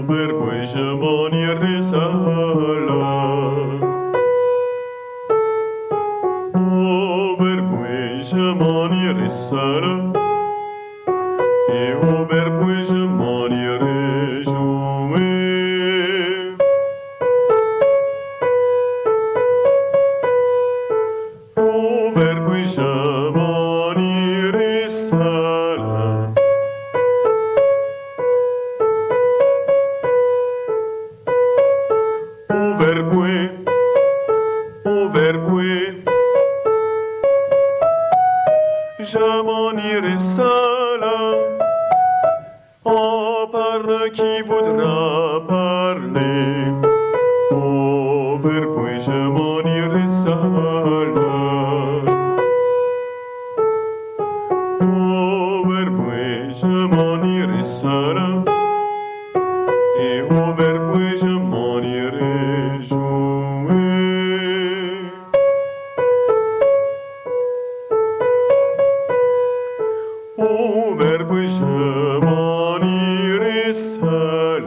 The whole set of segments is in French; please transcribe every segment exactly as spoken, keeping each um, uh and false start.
verbui je m'en irai seul. Au verbui je m'en irai seul. Et au verbui je m'en irai jouer. Au verbui je m'en irai seul. Au verbui, au verbui, je m'en irai seul. Oh, parle qui voudra parler. Au verbui, je m'en irai seul. Au verbui, je m'en irai seul. Et au verbui, je m'en irai jouer. Au verbui, je m'en irai seul.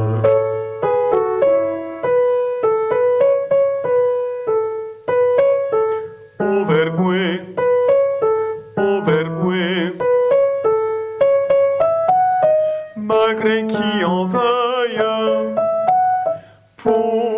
Au verbui, au verbui, malgré qui en veuille, pour